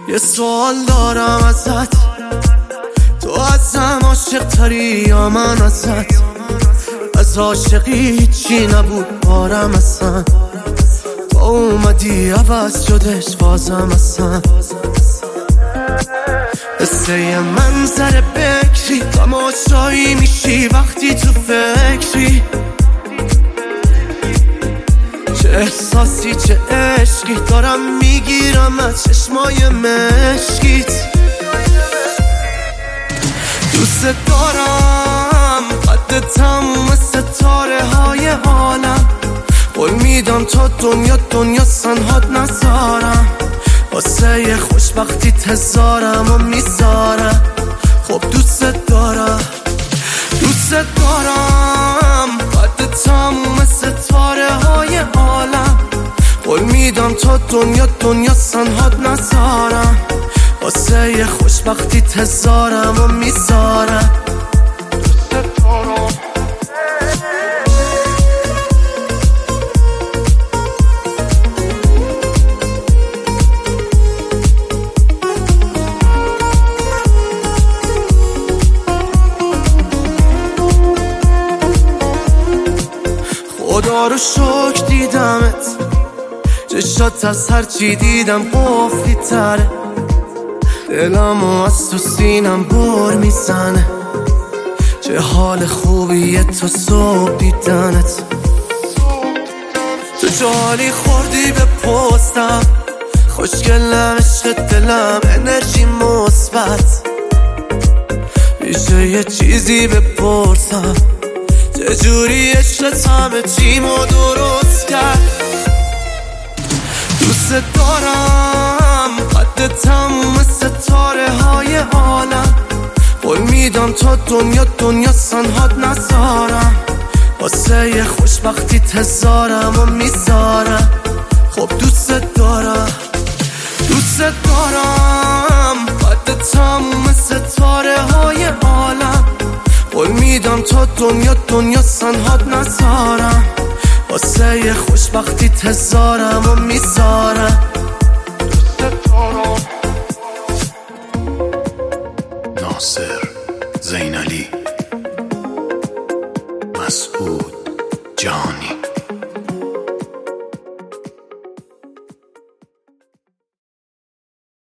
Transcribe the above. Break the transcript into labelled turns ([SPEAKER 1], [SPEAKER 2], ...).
[SPEAKER 1] یه سوال دارم ازت، تو ازم عاشق تری یا من ازت؟ از عاشقی هیچی نبود بارم اصلا، تو اومدی عوض شدش بازم اصلا. قصه منظر بکری تماشایی میشی وقتی تو فکری، چه احساسی چه عشقی دارم میگیرم از چشمای مشکیت. دوست دارم قد تموم ستاره های عالم، قول میدم تا دنیا سنهات نذارم، واسه خوشبختی تزارم و میذارم. خب دوست دارم قد تموم ستاره های عالم، قول میدم تا دنیا سنهات نذارم، واسه خوشبختی تزارم و میذارم. خدا رو شکر دیدمت، چشات از هرچی دیدم قفلی تره، دلم و از تو سینم بر میزنه، چه حال خوبیه تو صبح دیدنت. تو جالی خوردی به پستم، خوشگلم عشق دلم انرژی مثبت، میشه یه چیزی بپرسم چجوری عشقت همه چیمو درست کرد؟ دوست دارم قد تموم ستاره های عالم، قول میدم تا دنیا سنهات نذارم، واسه خوشبختی تزارم و میذارم. خب دوست دارم قد تموم ستاره های عالم، قول میدم تا دنیا سنهات نذارم، واسه خوشبختی تزارم و میذارم.